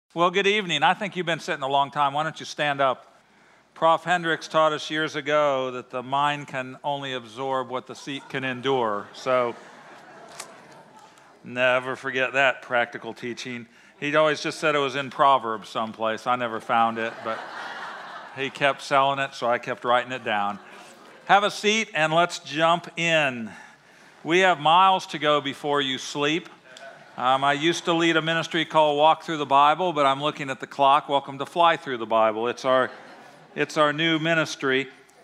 Well, good evening. I think you've been sitting a long time. Why don't you stand up? Prof. Hendricks taught us years ago that the mind can only absorb what the seat can endure. So never forget that practical teaching. He always just said it was in Proverbs someplace. I never found it, but he kept selling it, so I kept writing it down. Have a seat and let's jump in. We have miles to go before you sleep. I used to lead a ministry called Walk Through the Bible, but I'm looking at the clock. Welcome to Fly Through the Bible. It's our new ministry.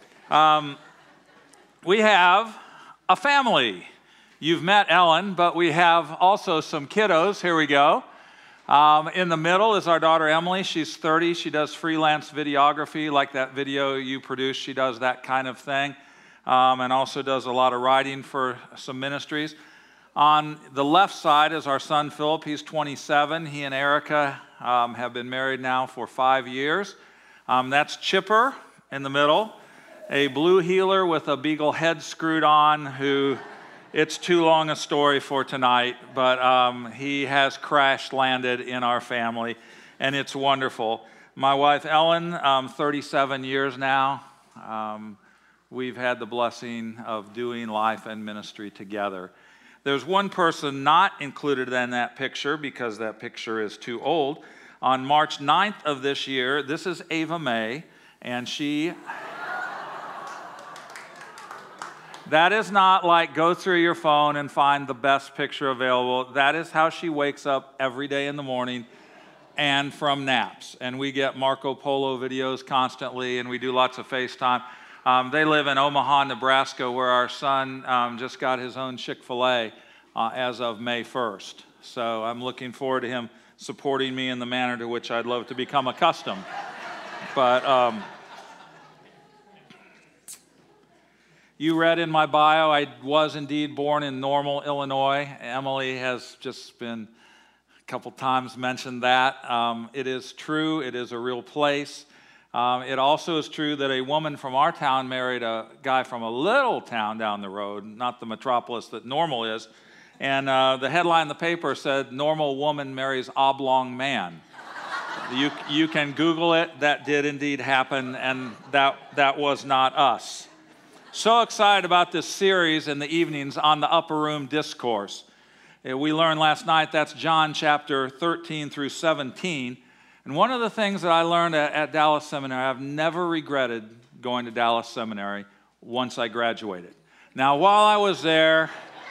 We have a family. You've met Ellen, but we have also some kiddos. Here we go. In the middle is our daughter Emily. She's 30. She does freelance videography, like that video you produced. She does that kind of thing, and also does a lot of writing for some ministries. On the left side is our son Philip. He's 27. He and Erica have been married now for 5 years. That's Chipper in the middle, a blue heeler with a beagle head screwed on who, it's too long a story for tonight, but he has crash landed in our family, and it's wonderful. My wife Ellen, 37 years now. We've had the blessing of doing life and ministry together. There's one person not included in that picture because that picture is too old. On March 9th of this year, this is Ava May, and that is not like go through your phone and find the best picture available. That is how she wakes up every day in the morning and from naps. And we get Marco Polo videos constantly, and we do lots of FaceTime. They live in Omaha, Nebraska, where our son just got his own Chick-fil-A as of May 1st. So I'm looking forward to him supporting me in the manner to which I'd love to become accustomed. But you read in my bio, I was indeed born in Normal, Illinois. Emily has just been a couple times mentioned that. It is true. It is a real place. It also is true that a woman from our town married a guy from a little town down the road, not the metropolis that Normal is. And the headline in the paper said, "Normal woman marries oblong man." You can Google it. That did indeed happen, and that was not us. So excited about this series in the evenings on the Upper Room Discourse. We learned last night that's John chapter 13 through 17. And one of the things that I learned at Dallas Seminary, I've never regretted going to Dallas Seminary once I graduated. Now, while I was there,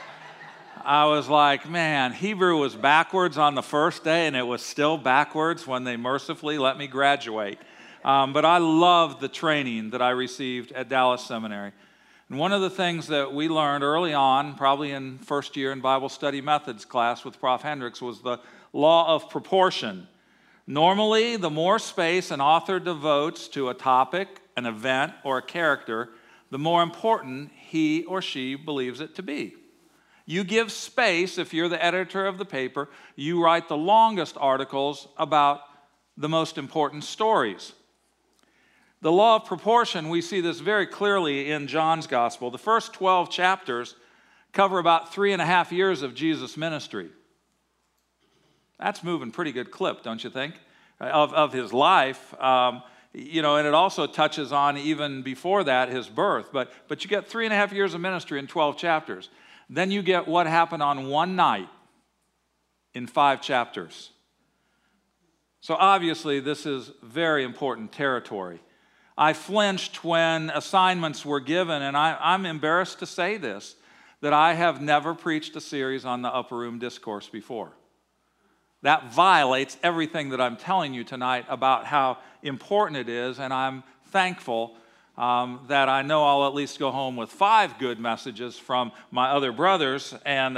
I was like, man, Hebrew was backwards on the first day, and it was still backwards when they mercifully let me graduate. But I loved the training that I received at Dallas Seminary. And one of the things that we learned early on, probably in first year in Bible study methods class with Prof. Hendricks, was the law of proportion. Normally, the more space an author devotes to a topic, an event, or a character, the more important he or she believes it to be. You give space, if you're the editor of the paper, you write the longest articles about the most important stories. The law of proportion, we see this very clearly in John's gospel. The first 12 chapters cover about 3.5 years of Jesus' ministry. That's moving pretty good clip, don't you think, of his life. And it also touches on even before that, his birth. But you get 3.5 years of ministry in 12 chapters. Then you get what happened on one night in 5 chapters. So obviously, this is very important territory. I flinched when assignments were given, and I'm embarrassed to say this, that I have never preached a series on the Upper Room Discourse before. That violates everything that I'm telling you tonight about how important it is, and I'm thankful that I know I'll at least go home with 5 good messages from my other brothers, and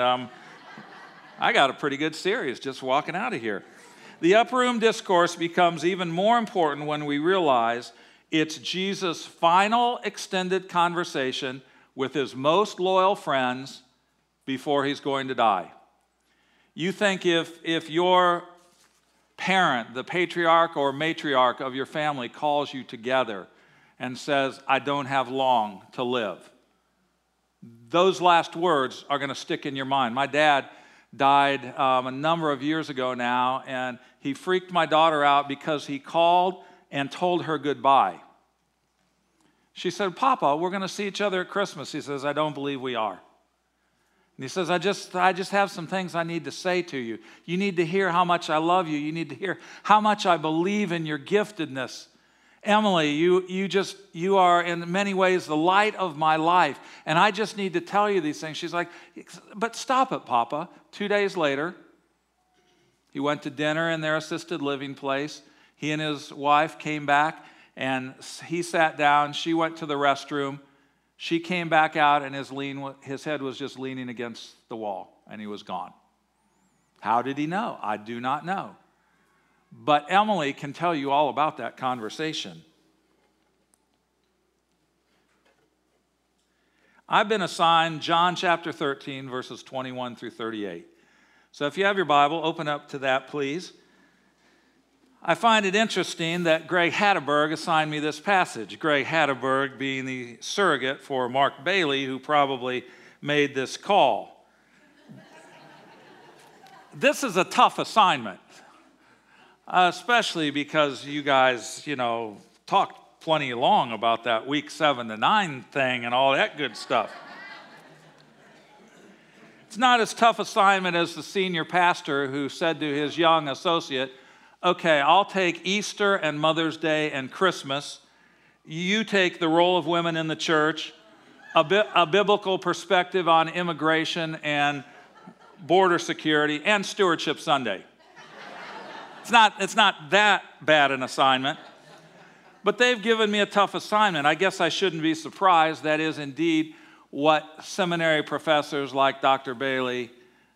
I got a pretty good series just walking out of here. The Upper Room Discourse becomes even more important when we realize it's Jesus' final extended conversation with his most loyal friends before he's going to die. You think if your parent, the patriarch or matriarch of your family, calls you together and says, "I don't have long to live," those last words are going to stick in your mind. My dad died a number of years ago now, and he freaked my daughter out because he called and told her goodbye. She said, "Papa, we're going to see each other at Christmas." He says, "I don't believe we are." And he says, I just have some things I need to say to you. You need to hear how much I love you. You need to hear how much I believe in your giftedness. Emily, you are in many ways the light of my life, and I just need to tell you these things." She's like, "But stop it, Papa." 2 days later, he went to dinner in their assisted living place. He and his wife came back, and he sat down. She went to the restroom. She came back out, and his head was just leaning against the wall, and he was gone. How did he know? I do not know. But Emily can tell you all about that conversation. I've been assigned John chapter 13, verses 21 through 38. So if you have your Bible, open up to that, please. I find it interesting that Greg Hatteberg assigned me this passage, Greg Hatteberg being the surrogate for Mark Bailey, who probably made this call. This is a tough assignment, especially because you guys, talked plenty long about that week 7 to 9 thing and all that good stuff. It's not as tough assignment as the senior pastor who said to his young associate, "Okay, I'll take Easter and Mother's Day and Christmas. You take the role of women in the church, a biblical perspective on immigration and border security, and Stewardship Sunday." It's not that bad an assignment, but they've given me a tough assignment. I guess I shouldn't be surprised. That is indeed what seminary professors like Dr. Bailey,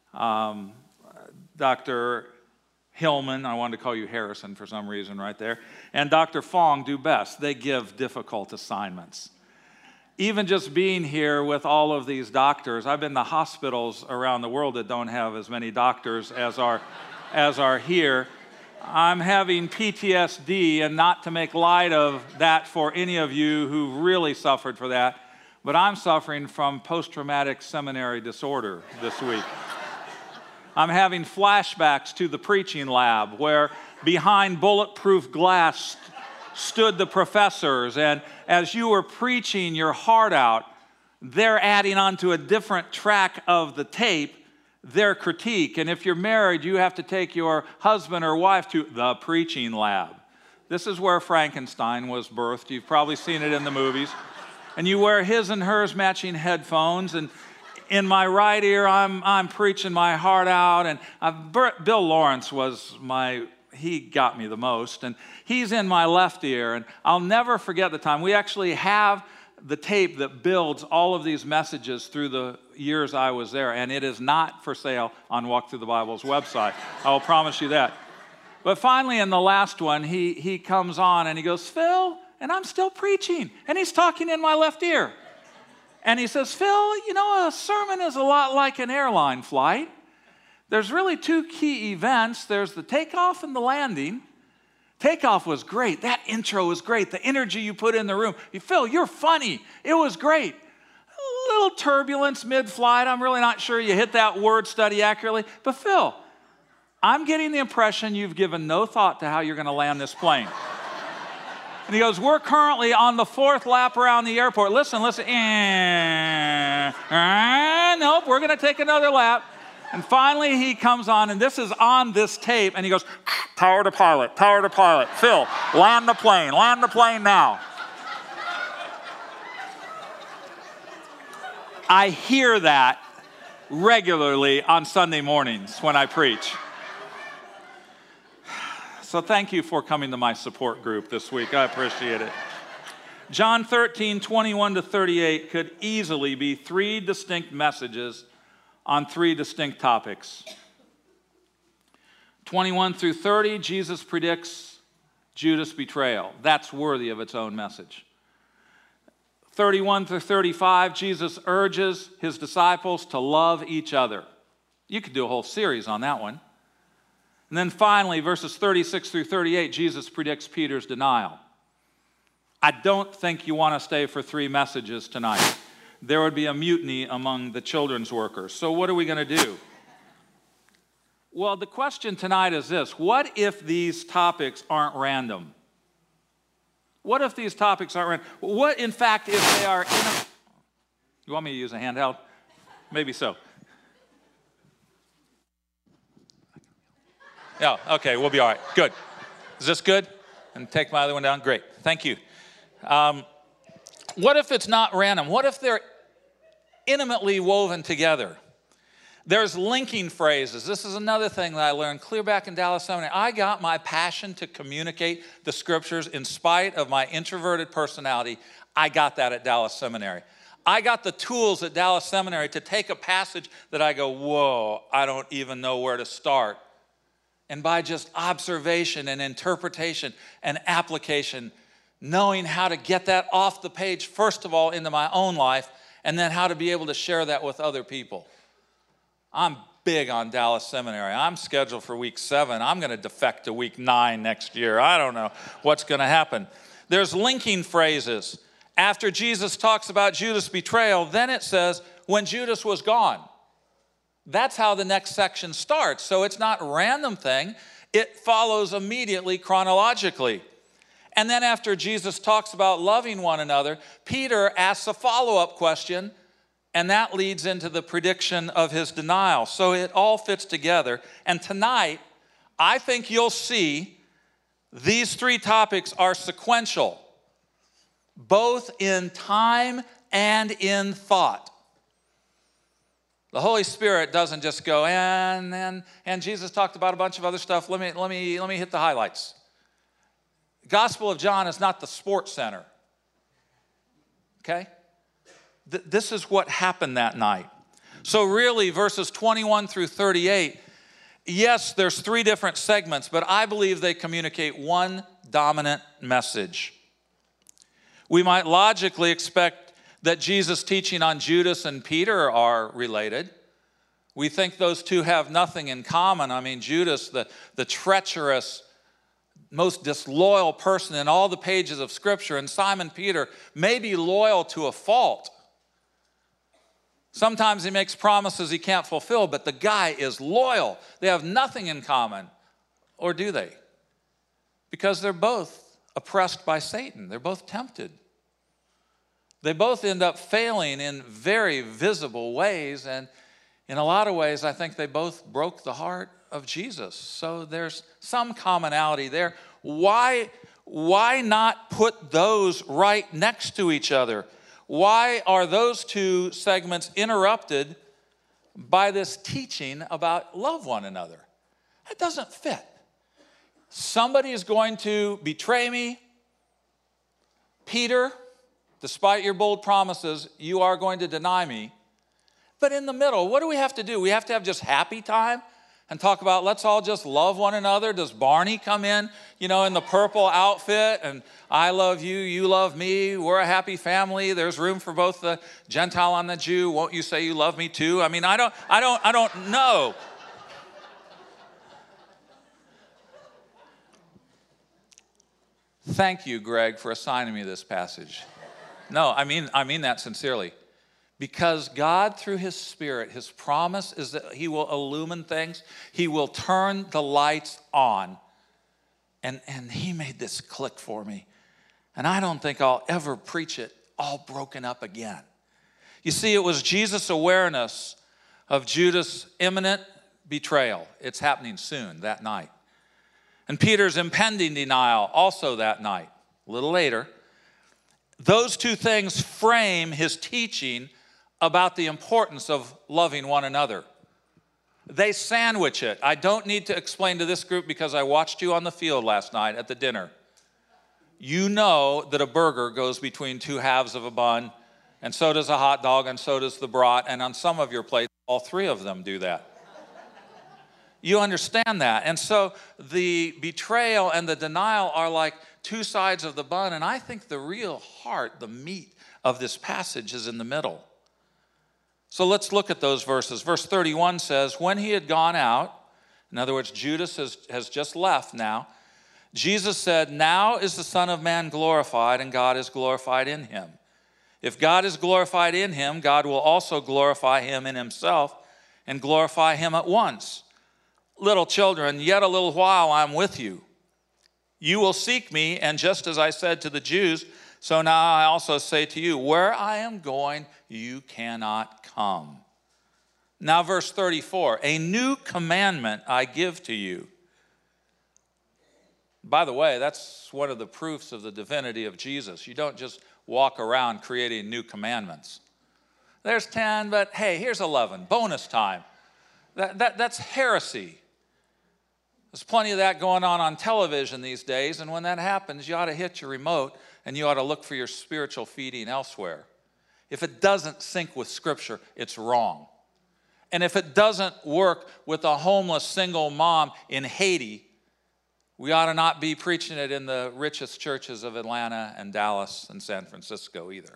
Dr. Hillman, I wanted to call you Harrison for some reason right there, and Dr. Fong do best. They give difficult assignments. Even just being here with all of these doctors, I've been to hospitals around the world that don't have as many doctors as are here. I'm having PTSD, and not to make light of that for any of you who really suffered for that, but I'm suffering from post-traumatic seminary disorder this week. I'm having flashbacks to the preaching lab where behind bulletproof glass stood the professors, and as you were preaching your heart out, they're adding onto a different track of the tape their critique. And if you're married, you have to take your husband or wife to the preaching lab. This is where Frankenstein was birthed. You've probably seen it in the movies. And you wear his and hers matching headphones, and in my right ear, I'm preaching my heart out, and Bill Lawrence he got me the most, and he's in my left ear, and I'll never forget the time. We actually have the tape that builds all of these messages through the years I was there, and it is not for sale on Walk Through the Bible's website. I will promise you that. But finally, in the last one, he comes on, and he goes, "Phil," and I'm still preaching, and he's talking in my left ear. And he says, "Phil, a sermon is a lot like an airline flight. There's really 2 key events. There's the takeoff and the landing. Takeoff was great. That intro was great. The energy you put in the room. Phil, you're funny. It was great. A little turbulence mid-flight. I'm really not sure you hit that word study accurately. But Phil, I'm getting the impression you've given no thought to how you're going to land this plane." And he goes, "We're currently on the 4th lap around the airport. Listen. Nope, we're going to take another lap." And finally he comes on, and this is on this tape, and he goes, power to pilot. "Phil, land the plane now." I hear that regularly on Sunday mornings when I preach. So thank you for coming to my support group this week. I appreciate it. John 13, 21 to 38 could easily be 3 distinct messages on 3 distinct topics. 21 through 30, Jesus predicts Judas' betrayal. That's worthy of its own message. 31 through 35, Jesus urges his disciples to love each other. You could do a whole series on that one. And then finally, verses 36 through 38, Jesus predicts Peter's denial. I don't think you want to stay for 3 messages tonight. There would be a mutiny among the children's workers. So what are we going to do? Well, the question tonight is this: what if these topics aren't random? What if these topics aren't random? What, in fact, if they are... You want me to use a handheld? Maybe so. Yeah, okay, we'll be all right. Good. Is this good? And take my other one down? Great. Thank you. What if it's not random? What if they're intimately woven together? There's linking phrases. This is another thing that I learned clear back in Dallas Seminary. I got my passion to communicate the scriptures in spite of my introverted personality. I got that at Dallas Seminary. I got the tools at Dallas Seminary to take a passage that I go, whoa, I don't even know where to start. And by just observation and interpretation and application, knowing how to get that off the page, first of all, into my own life, and then how to be able to share that with other people. I'm big on Dallas Seminary. I'm scheduled for week 7. I'm going to defect to week 9 next year. I don't know what's going to happen. There's linking phrases. After Jesus talks about Judas' betrayal, then it says, when Judas was gone. That's how the next section starts. So it's not a random thing. It follows immediately chronologically. And then after Jesus talks about loving one another, Peter asks a follow-up question, and that leads into the prediction of his denial. So it all fits together. And tonight, I think you'll see these 3 topics are sequential, both in time and in thought. The Holy Spirit doesn't just go, and Jesus talked about a bunch of other stuff. Let me hit the highlights. The Gospel of John is not the sports center. Okay? This is what happened that night. So really, verses 21 through 38, yes, there's 3 different segments, but I believe they communicate one dominant message. We might logically expect that Jesus' teaching on Judas and Peter are related. We think those two have nothing in common. I mean, Judas, the treacherous, most disloyal person in all the pages of Scripture, and Simon Peter may be loyal to a fault. Sometimes he makes promises he can't fulfill, but the guy is loyal. They have nothing in common. Or do they? Because they're both oppressed by Satan. They're both tempted. They both end up failing in very visible ways, and in a lot of ways, I think they both broke the heart of Jesus. So there's some commonality there. Why not put those right next to each other? Why are those 2 segments interrupted by this teaching about love one another? That doesn't fit. Somebody is going to betray me. Peter, despite your bold promises, you are going to deny me. But in the middle, what do we have to do? We have to have just happy time and talk about let's all just love one another. Does Barney come in, in the purple outfit and I love you, you love me, we're a happy family, there's room for both the Gentile and the Jew, won't you say you love me too? I mean, I don't know. Thank you, Greg, for assigning me this passage. No, I mean that sincerely. Because God, through His Spirit, His promise is that He will illumine things. He will turn the lights on. And He made this click for me. And I don't think I'll ever preach it all broken up again. You see, it was Jesus' awareness of Judas' imminent betrayal. It's happening soon, that night. And Peter's impending denial, also that night, a little later. Those 2 things frame His teaching about the importance of loving one another. They sandwich it. I don't need to explain to this group because I watched you on the field last night at the dinner. You know that a burger goes between 2 halves of a bun, and so does a hot dog, and so does the brat, and on some of your plates, all 3 of them do that. You understand that. And so the betrayal and the denial are like 2 sides of the bun, and I think the real heart, the meat of this passage is in the middle. So let's look at those verses. Verse 31 says, when he had gone out, in other words, Judas has just left now, Jesus said, now is the Son of Man glorified, and God is glorified in him. If God is glorified in him, God will also glorify him in himself and glorify him at once. little children, yet a little while I'm with you. You will seek me, and just as I said to the Jews, so now I also say to you, where I am going, you cannot come. Now verse 34, a new commandment I give to you. By the way, that's one of the proofs of the divinity of Jesus. You don't just walk around creating new commandments. There's 10, but hey, here's 11, bonus time. That's heresy. There's plenty of that going on television these days, and when that happens, you ought to hit your remote and you ought to look for your spiritual feeding elsewhere. If it doesn't sync with Scripture, it's wrong. And if it doesn't work with a homeless single mom in Haiti, we ought to not be preaching it in the richest churches of Atlanta and Dallas and San Francisco either.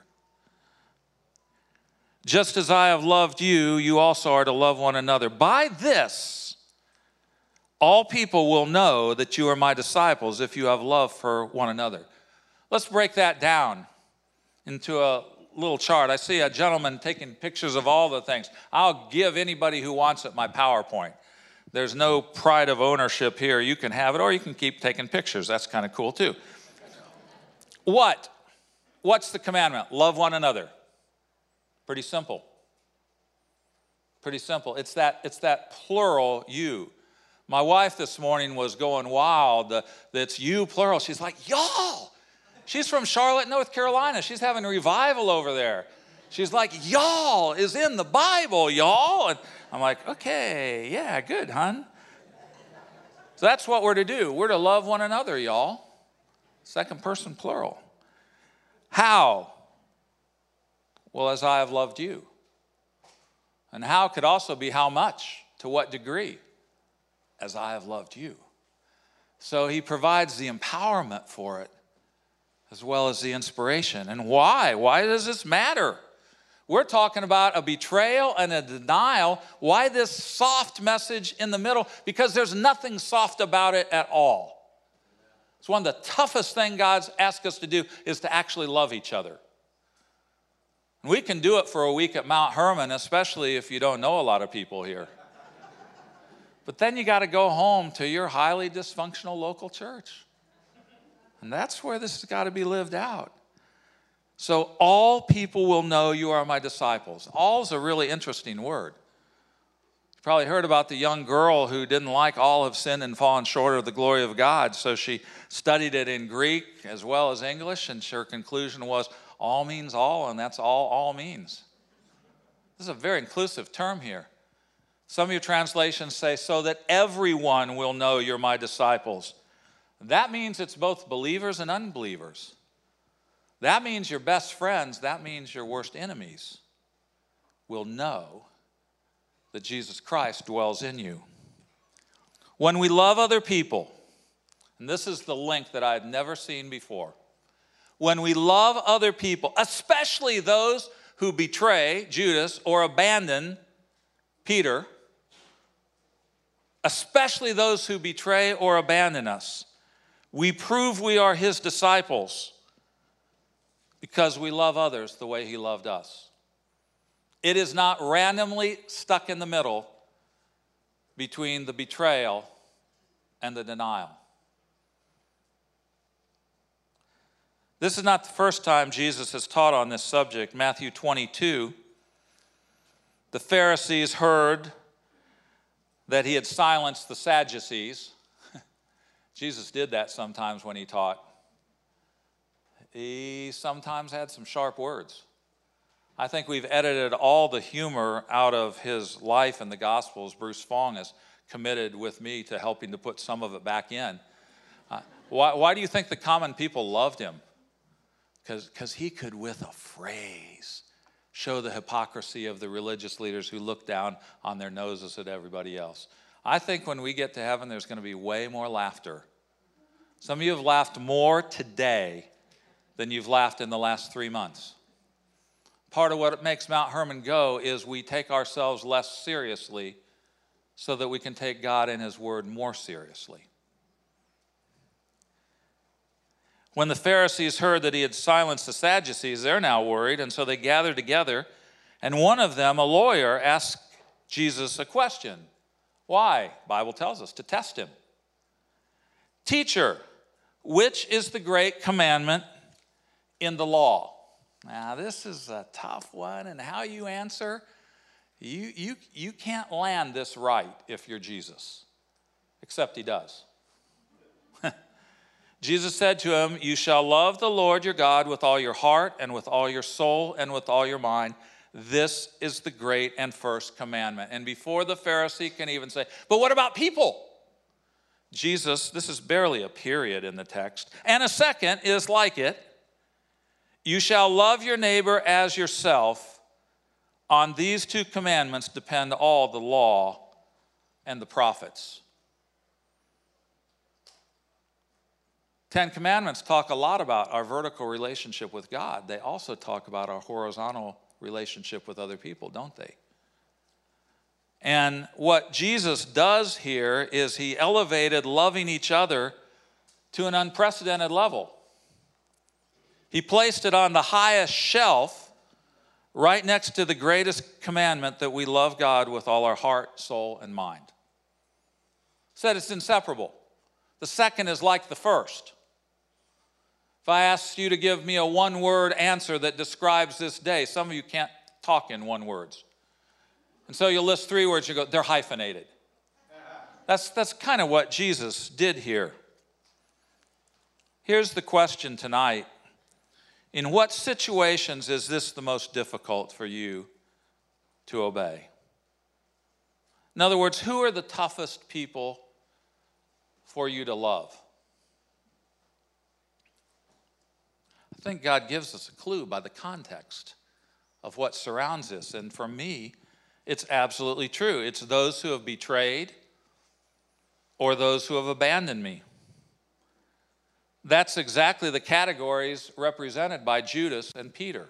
Just as I have loved you, you also are to love one another. By this, all people will know that you are my disciples if you have love for one another. Let's break that down into a little chart. I see a gentleman taking pictures of all the things. I'll give anybody who wants it my PowerPoint. There's no pride of ownership here. You can have it, or you can keep taking pictures. That's kind of cool too. What's the commandment? Love one another. Pretty simple. Pretty simple. It's that plural you. My wife this morning was going wild. That's you plural. She's like, y'all. She's from Charlotte, North Carolina. She's having a revival over there. She's like, y'all is in the Bible, y'all. And I'm like, okay, yeah, good, hon. So that's what we're to do. We're to love one another, y'all. Second person plural. How? Well, as I have loved you. And how could also be how much, to what degree? As I have loved you. So he provides the empowerment for it as well as the inspiration. And why? Why does this matter? We're talking about a betrayal and a denial. Why this soft message in the middle? Because there's nothing soft about it at all. It's one of the toughest things God's asked us to do is to actually love each other. We can do it for a week at Mount Hermon, especially if you don't know a lot of people here. But then you got to go home to your highly dysfunctional local church. And that's where this has got to be lived out. So all people will know you are my disciples. All is a really interesting word. You probably heard about the young girl who didn't like all have sinned and fallen short of the glory of God. So she studied it in Greek as well as English, and her conclusion was all means all, and that's all means. This is a very inclusive term here. Some of your translations say, so that everyone will know you're my disciples. That means it's both believers and unbelievers. That means your best friends, that means your worst enemies will know that Jesus Christ dwells in you. When we love other people, and this is the link that I've never seen before. When we love other people, especially those who betray Judas or abandon Peter, especially those who betray or abandon us, we prove we are his disciples because we love others the way he loved us. It is not randomly stuck in the middle between the betrayal and the denial. This is not the first time Jesus has taught on this subject. Matthew 22, the Pharisees heard that he had silenced the Sadducees. Jesus did that sometimes when he taught. He sometimes had some sharp words. I think we've edited all the humor out of his life in the Gospels. Bruce Fong has committed with me to helping to put some of it back in. Why do you think the common people loved him? Because he could, with a phrase, show the hypocrisy of the religious leaders who look down on their noses at everybody else. I think when we get to heaven, there's going to be way more laughter. Some of you have laughed more today than you've laughed in the last 3 months. Part of what makes Mount Hermon go is we take ourselves less seriously so that we can take God and his word more seriously. When the Pharisees heard that he had silenced the Sadducees, they're now worried, and so they gathered together, and one of them, a lawyer, asked Jesus a question. Why? Bible tells us to test him. Teacher, which is the great commandment in the law? Now, this is a tough one, and how you answer, you can't land this right if you're Jesus, except he does. Jesus said to him, you shall love the Lord your God with all your heart and with all your soul and with all your mind. This is the great and first commandment. And before the Pharisee can even say, but what about people? Jesus, this is barely a period in the text, and a second is like it. You shall love your neighbor as yourself. On these two commandments depend all the law and the prophets. 10 Commandments talk a lot about our vertical relationship with God. They also talk about our horizontal relationship with other people, don't they? And what Jesus does here is he elevated loving each other to an unprecedented level. He placed it on the highest shelf right next to the greatest commandment that we love God with all our heart, soul, and mind. Said it's inseparable. The second is like the first. If I asked you to give me a one-word answer that describes this day, some of you can't talk in one words. And so you'll list 3 words, you go, they're hyphenated. That's kind of what Jesus did here. Here's the question tonight. In what situations is this the most difficult for you to obey? In other words, who are the toughest people for you to love? I think God gives us a clue by the context of what surrounds this. And for me, it's absolutely true. It's those who have betrayed or those who have abandoned me. That's exactly the categories represented by Judas and Peter.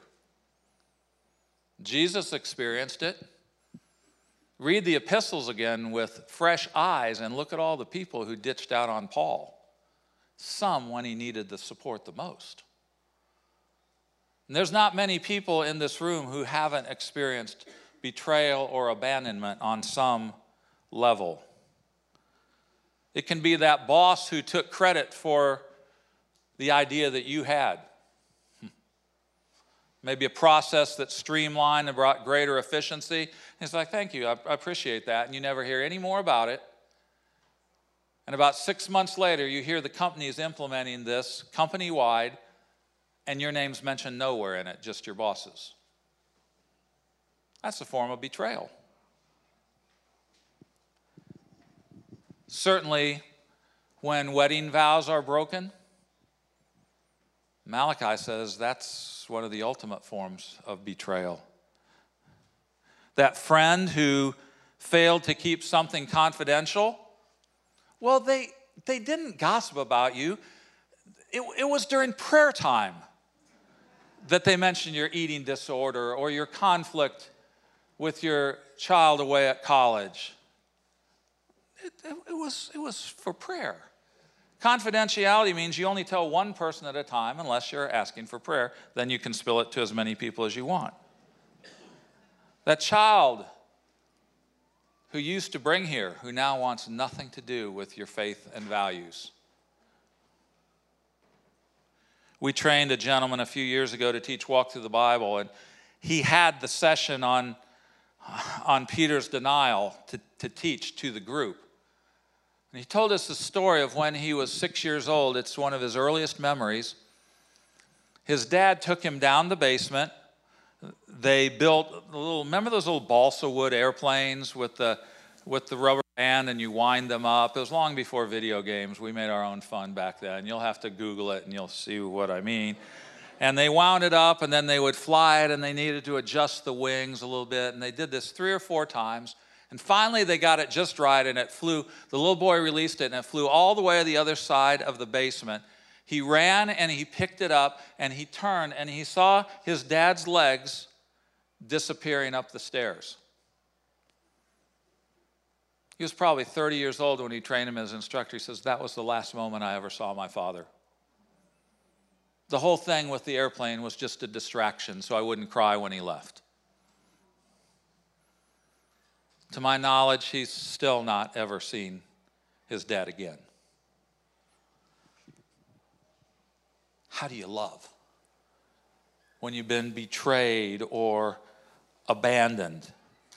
Jesus experienced it. Read the epistles again with fresh eyes and look at all the people who ditched out on Paul. Some when he needed the support the most. And there's not many people in this room who haven't experienced betrayal or abandonment on some level. It can be that boss who took credit for the idea that you had. Maybe a process that streamlined and brought greater efficiency. He's like, thank you, I appreciate that. And you never hear any more about it. And about 6 months later, you hear the company is implementing this company-wide, and your name's mentioned nowhere in it, just your boss's. That's a form of betrayal. Certainly, when wedding vows are broken, Malachi says that's one of the ultimate forms of betrayal. That friend who failed to keep something confidential, well, they didn't gossip about you. It was during prayer time that they mentioned your eating disorder or your conflict with your child away at college. It was for prayer. Confidentiality means you only tell one person at a time unless you're asking for prayer. Then you can spill it to as many people as you want. That child who used to bring here, who now wants nothing to do with your faith and values. We trained a gentleman a few years ago to teach Walk Through the Bible, and he had the session on Peter's denial to teach to the group. And he told us the story of when he was 6 years old. It's one of his earliest memories. His dad took him down the basement. They built remember those little balsa wood airplanes with the rubber band and you wind them up? It was long before video games. We made our own fun back then. You'll have to Google it and you'll see what I mean. And they wound it up and then they would fly it and they needed to adjust the wings a little bit. And they did this 3 or 4 times. And finally they got it just right and it flew. The little boy released it and it flew all the way to the other side of the basement. He ran and he picked it up and he turned and he saw his dad's legs disappearing up the stairs. He was probably 30 years old when he trained him as an instructor. He says, that was the last moment I ever saw my father. The whole thing with the airplane was just a distraction so I wouldn't cry when he left. To my knowledge, he's still not ever seen his dad again. How do you love when you've been betrayed or abandoned?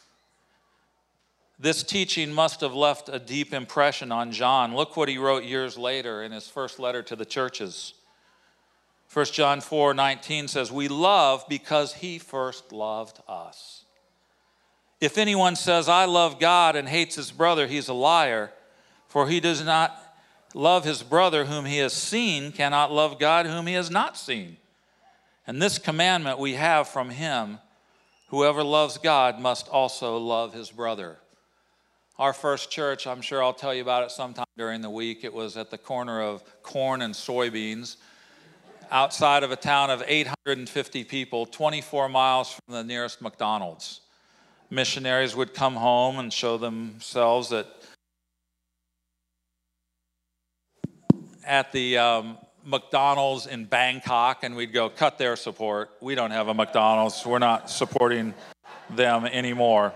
This teaching must have left a deep impression on John. Look what he wrote years later in his first letter to the churches. 1 John 4:19 says, "We love because he first loved us. If anyone says, 'I love God,' and hates his brother, he's a liar. For he does not love his brother whom he has seen, cannot love God whom he has not seen. And this commandment we have from him, whoever loves God must also love his brother." Our first church, I'm sure I'll tell you about it sometime during the week. It was at the corner of corn and soybeans, outside of a town of 850 people, 24 miles from the nearest McDonald's. Missionaries would come home and show themselves at the McDonald's in Bangkok, and we'd go, "Cut their support. We don't have a McDonald's. We're not supporting them anymore."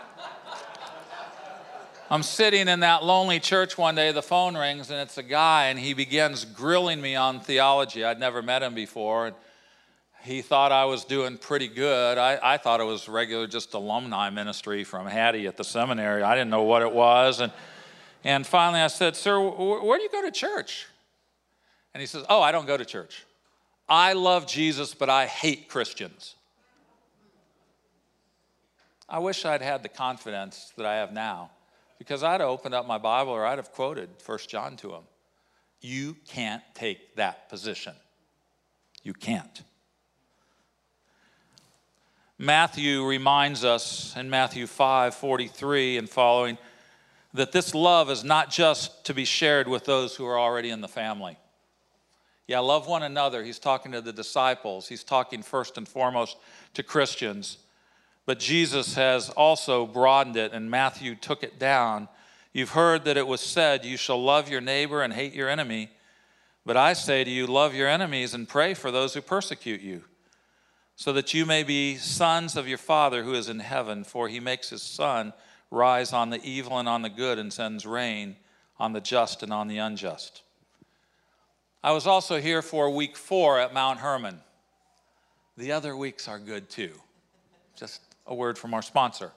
I'm sitting in that lonely church one day, the phone rings, and it's a guy, and he begins grilling me on theology. I'd never met him before, and he thought I was doing pretty good. I thought it was regular, just alumni ministry from Hattie at the seminary. I didn't know what it was, and finally I said, "Sir, where do you go to church?" And he says, "Oh, I don't go to church. I love Jesus, but I hate Christians." I wish I'd had the confidence that I have now, because I'd have opened up my Bible or I'd have quoted 1 John to him. You can't take that position. You can't. Matthew reminds us in Matthew 5:43 and following that this love is not just to be shared with those who are already in the family. Yeah, love one another. He's talking to the disciples. He's talking first and foremost to Christians. But Jesus has also broadened it, and Matthew took it down. You've heard that it was said, "You shall love your neighbor and hate your enemy." But I say to you, love your enemies and pray for those who persecute you, so that you may be sons of your Father who is in heaven. For he makes his sun rise on the evil and on the good, and sends rain on the just and on the unjust. I was also here for week 4 at Mount Hermon. The other weeks are good too. Just a word from our sponsor.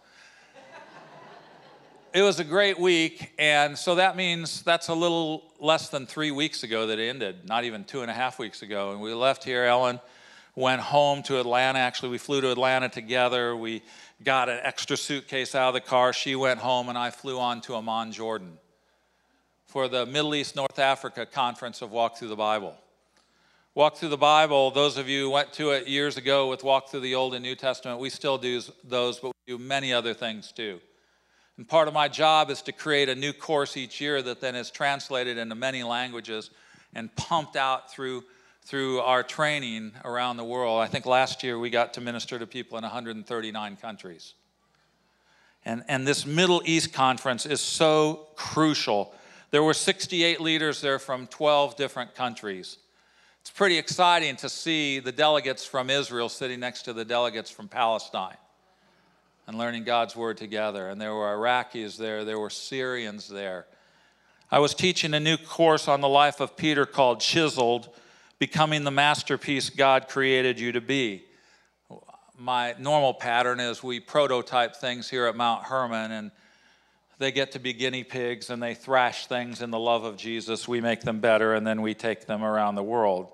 It was a great week, and so that means that's a little less than 3 weeks ago that it ended, not even 2.5 weeks ago. And we left here. Ellen went home to Atlanta. Actually, we flew to Atlanta together. We got an extra suitcase out of the car. She went home, and I flew on to Amman, Jordan, for the Middle East North Africa Conference of Walk Through the Bible. Walk Through the Bible, those of you who went to it years ago with Walk Through the Old and New Testament, we still do those, but we do many other things too. And part of my job is to create a new course each year that then is translated into many languages and pumped out through our training around the world. I think last year we got to minister to people in 139 countries. And this Middle East conference is so crucial. There were 68 leaders there from 12 different countries. It's pretty exciting to see the delegates from Israel sitting next to the delegates from Palestine and learning God's word together. And there were Iraqis there were Syrians there. I was teaching a new course on the life of Peter called Chiseled, Becoming the Masterpiece God Created You to Be. My normal pattern is we prototype things here at Mount Hermon, and they get to be guinea pigs and they thrash things in the love of Jesus. We make them better, and then we take them around the world.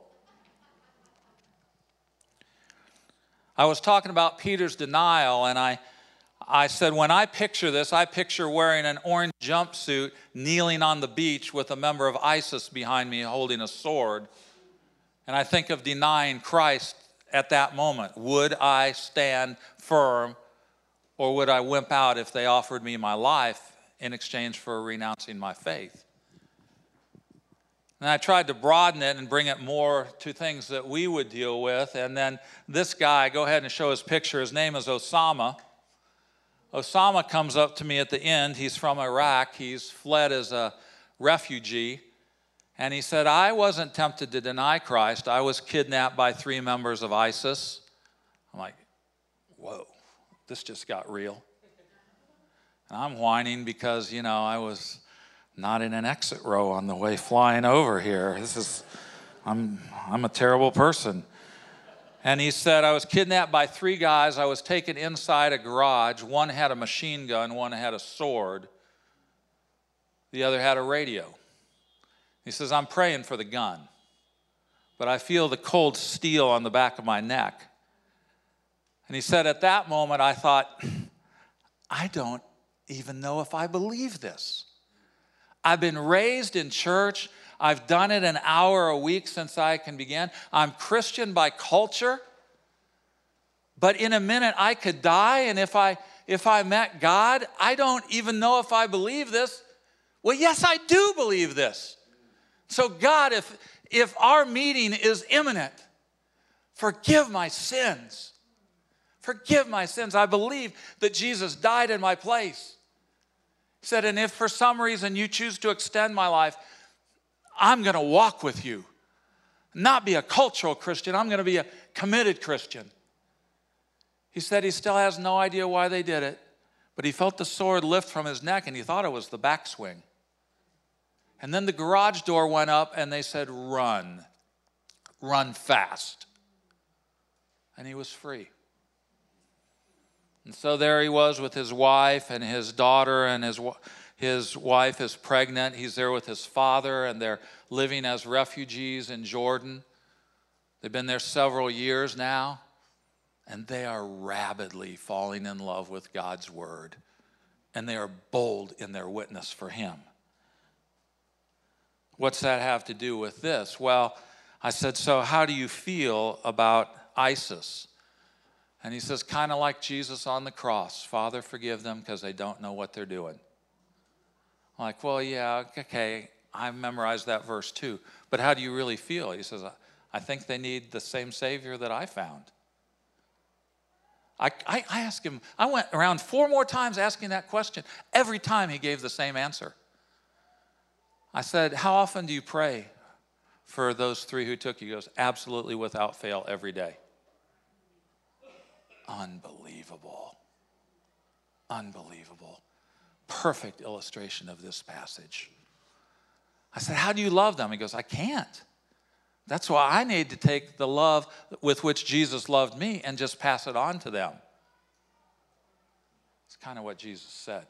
I was talking about Peter's denial, and I said, when I picture this, I picture wearing an orange jumpsuit, kneeling on the beach with a member of ISIS behind me holding a sword. And I think of denying Christ at that moment. Would I stand firm, or would I wimp out if they offered me my life in exchange for renouncing my faith? And I tried to broaden it and bring it more to things that we would deal with. And then this guy, go ahead and show his picture. His name is Osama. Osama comes up to me at the end. He's from Iraq. He's fled as a refugee. And he said, I wasn't tempted to deny Christ. I was kidnapped by 3 members of ISIS. I'm like, whoa, this just got real. And I'm whining because, I was not in an exit row on the way flying over here. I'm a terrible person. And he said, I was kidnapped by 3 guys. I was taken inside a garage. One had a machine gun, one had a sword. The other had a radio. He says, I'm praying for the gun, but I feel the cold steel on the back of my neck. And he said, at that moment, I thought, I don't even know if I believe this. I've been raised in church. I've done it an hour a week since I can begin. I'm Christian by culture. But in a minute, I could die, and if I met God, I don't even know if I believe this. Well, yes, I do believe this. So God, if our meeting is imminent, forgive my sins. Forgive my sins. I believe that Jesus died in my place. He said, and if for some reason you choose to extend my life, I'm going to walk with you. Not be a cultural Christian. I'm going to be a committed Christian. He said he still has no idea why they did it, but he felt the sword lift from his neck and he thought it was the backswing. And then the garage door went up and they said, run fast. And he was free. And so there he was with his wife and his daughter, and his wife is pregnant. He's there with his father, and they're living as refugees in Jordan. They've been there several years now, and they are rapidly falling in love with God's word, and they are bold in their witness for him. What's that have to do with this? Well, I said, so how do you feel about ISIS? And he says, kind of like Jesus on the cross. Father, forgive them because they don't know what they're doing. I'm like, well, yeah, okay, I memorized that verse too. But how do you really feel? He says, I think they need the same Savior that I found. I asked him, I went around 4 more times asking that question. Every time he gave the same answer. I said, how often do you pray for those 3 who took you? He goes, absolutely without fail every day. Unbelievable. Unbelievable. Perfect illustration of this passage. I said, how do you love them? He goes, I can't. That's why I need to take the love with which Jesus loved me and just pass it on to them. It's kind of what Jesus said.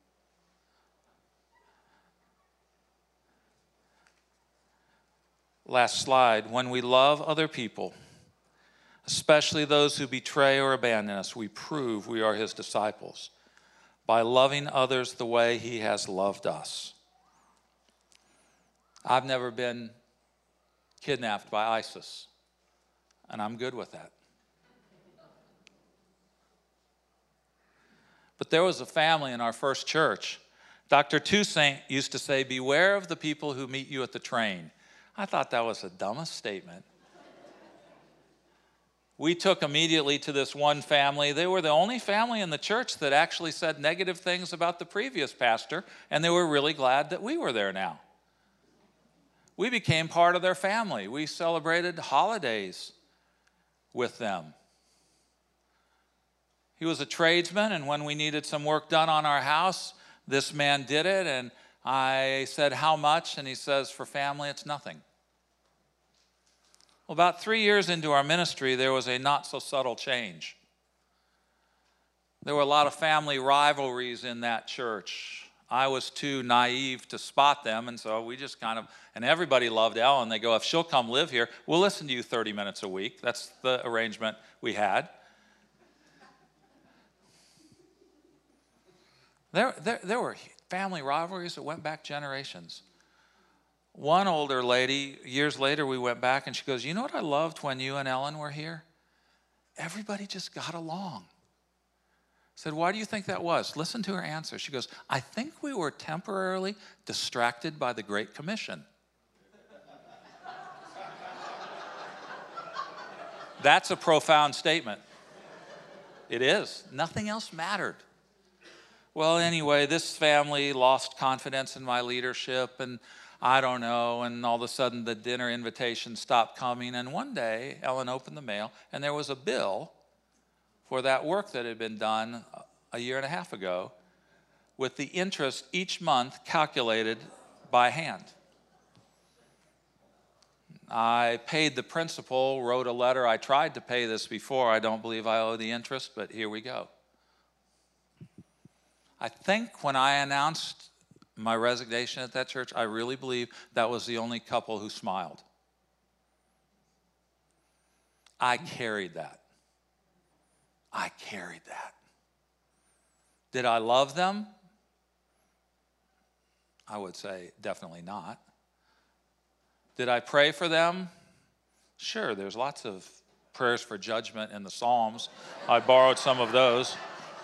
Last slide. When we love other people, especially those who betray or abandon us, we prove we are his disciples by loving others the way he has loved us. I've never been kidnapped by ISIS, and I'm good with that. But there was a family in our first church. Dr. Toussaint used to say, beware of the people who meet you at the train. I thought that was the dumbest statement. We took immediately to this one family. They were the only family in the church that actually said negative things about the previous pastor, and they were really glad that we were there now. We became part of their family. We celebrated holidays with them. He was a tradesman, and when we needed some work done on our house, this man did it, and I said, how much? And he says, for family, it's nothing. Well, about 3 years into our ministry, there was a not-so-subtle change. There were a lot of family rivalries in that church. I was too naive to spot them, and so we just and everybody loved Ellen. They go, if she'll come live here, we'll listen to you 30 minutes a week. That's the arrangement we had. There were family rivalries that went back generations. One older lady, years later, we went back and she goes, you know what I loved when you and Ellen were here? Everybody just got along. I said, why do you think that was? Listen to her answer. She goes, I think we were temporarily distracted by the Great Commission. That's a profound statement. It is. Nothing else mattered. Well, anyway, this family lost confidence in my leadership, and I don't know, and all of a sudden the dinner invitation stopped coming, and one day Ellen opened the mail, and there was a bill for that work that had been done a year and a half ago with the interest each month calculated by hand. I paid the principal, wrote a letter. I tried to pay this before. I don't believe I owe the interest, but here we go. I think when I announced my resignation at that church, I really believe that was the only couple who smiled. I carried that. I carried that. Did I love them? I would say definitely not. Did I pray for them? Sure, there's lots of prayers for judgment in the Psalms. I borrowed some of those.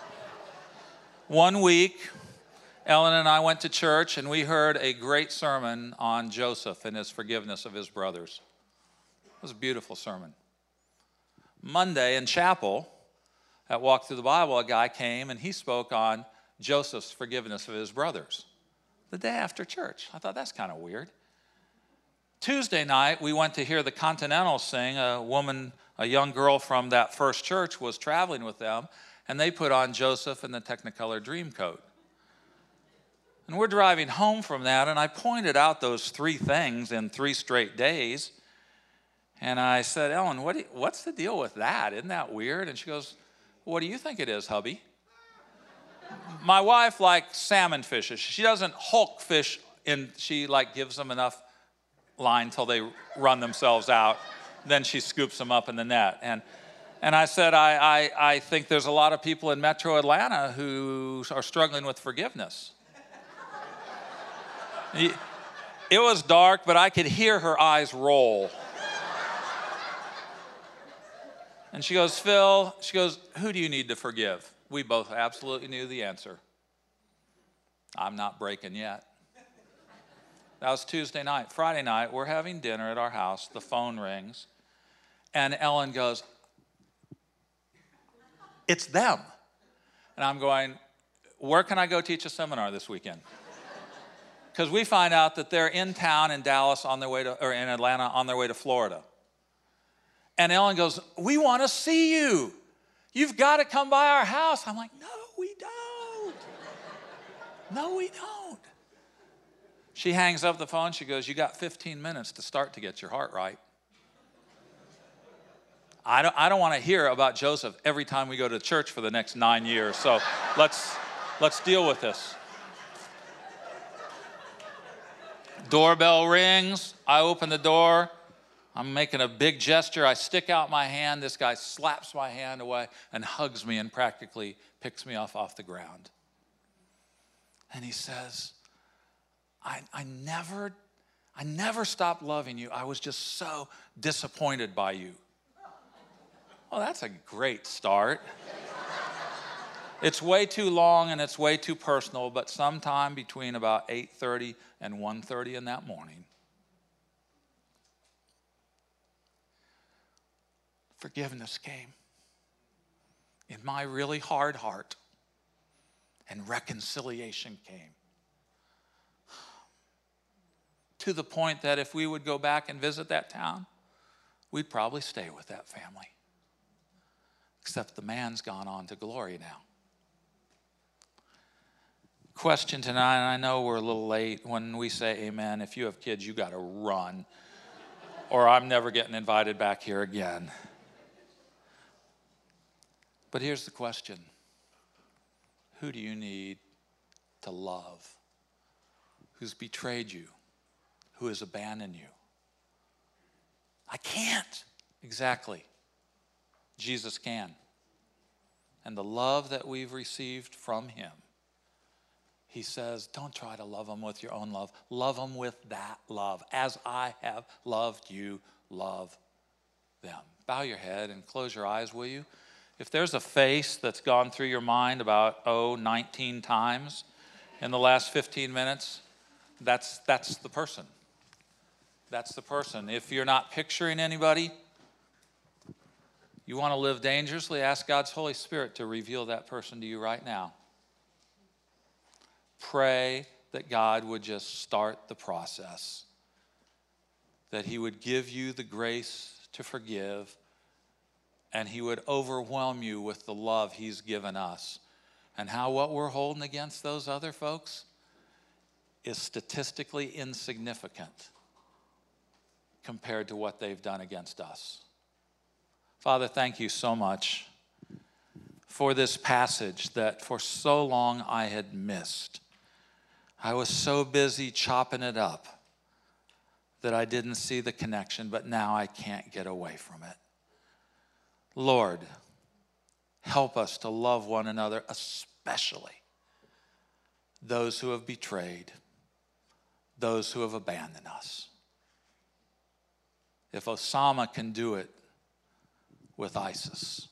One week, Ellen and I went to church and we heard a great sermon on Joseph and his forgiveness of his brothers. It was a beautiful sermon. Monday in chapel, at Walk Through the Bible, a guy came and he spoke on Joseph's forgiveness of his brothers the day after church. I thought that's kind of weird. Tuesday night, we went to hear the Continentals sing. A young girl from that first church was traveling with them, and they put on Joseph and the Technicolor Dreamcoat. And we're driving home from that, and I pointed out those three things in 3 straight days. And I said, Ellen, what's the deal with that? Isn't that weird? And she goes, what do you think it is, hubby? My wife likes salmon fishes. She doesn't hulk fish, she gives them enough line till they run themselves out. Then she scoops them up in the net. And I said, I think there's a lot of people in Metro Atlanta who are struggling with forgiveness. It was dark, but I could hear her eyes roll. And she goes, Phil, who do you need to forgive? We both absolutely knew the answer. I'm not breaking yet. That was Tuesday night. Friday night, we're having dinner at our house. The phone rings. And Ellen goes, it's them. And I'm going, where can I go teach a seminar this weekend? Because we find out that they're in town in Dallas or in Atlanta on their way to Florida. And Ellen goes, we want to see you. You've got to come by our house. I'm like, no, we don't. No, we don't. She hangs up the phone. She goes, you got 15 minutes to start to get your heart right. I don't want to hear about Joseph every time we go to church for the next 9 years. So let's deal with this. Doorbell rings. I open the door. I'm making a big gesture. I stick out my hand. This guy slaps my hand away and hugs me and practically picks me off the ground. And he says, I never stopped loving you. I was just so disappointed by you. Well, that's a great start. It's way too long and it's way too personal, but sometime between about 8:30 and 1:30 in that morning, forgiveness came in my really hard heart, and reconciliation came. To the point that if we would go back and visit that town, we'd probably stay with that family. Except the man's gone on to glory now. Question tonight, and I know we're a little late. When we say amen, if you have kids, you got to run, or I'm never getting invited back here again. But here's the question. Who do you need to love? Who's betrayed you? Who has abandoned you? I can't. Exactly. Jesus can. And the love that we've received from him, he says, don't try to love them with your own love. Love them with that love. As I have loved you, love them. Bow your head and close your eyes, will you? If there's a face that's gone through your mind about, 19 times in the last 15 minutes, that's the person. That's the person. If you're not picturing anybody, you want to live dangerously, ask God's Holy Spirit to reveal that person to you right now. Pray that God would just start the process, that he would give you the grace to forgive, and he would overwhelm you with the love he's given us, and how what we're holding against those other folks is statistically insignificant compared to what they've done against us. Father, thank you so much for this passage that for so long I had missed. I was so busy chopping it up that I didn't see the connection, but now I can't get away from it. Lord, help us to love one another, especially those who have betrayed, those who have abandoned us. If Osama can do it with ISIS,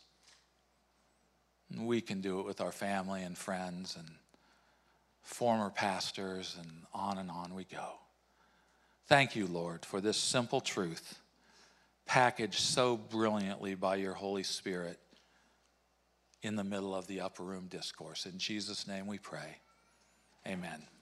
we can do it with our family and friends and former pastors, and on we go. Thank you, Lord, for this simple truth packaged so brilliantly by your Holy Spirit in the middle of the upper room discourse. In Jesus' name we pray. Amen.